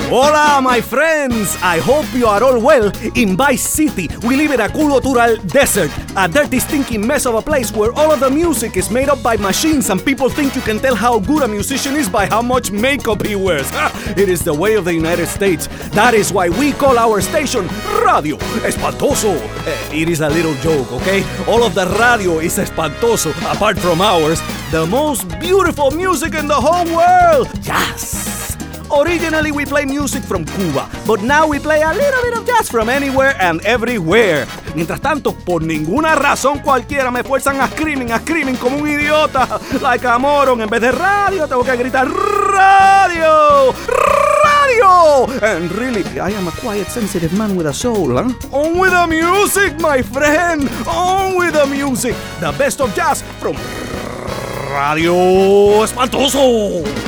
Hola, my friends! I hope you are all well. In Vice City, we live in a cultural desert, a dirty, stinking mess of a place where all of the music is made up by machines and people think you can tell how good a musician is by how much makeup he wears. It is the way of the United States. That is why we call our station Radio Espantoso. It is a little joke, okay? All of the radio is espantoso, apart from ours. The most beautiful music in the whole world. Jazz. Originally, we play music from Cuba, but now we play a little bit of jazz from anywhere and everywhere. Mientras tanto, por ninguna razón cualquiera me fuerzan a screaming como un idiota, like a moron. En vez de radio, tengo que gritar radio, radio. And really, I am a quiet, sensitive man with a soul, huh? On with the music, my friend. On with the music. The best of jazz from Radio Espantoso.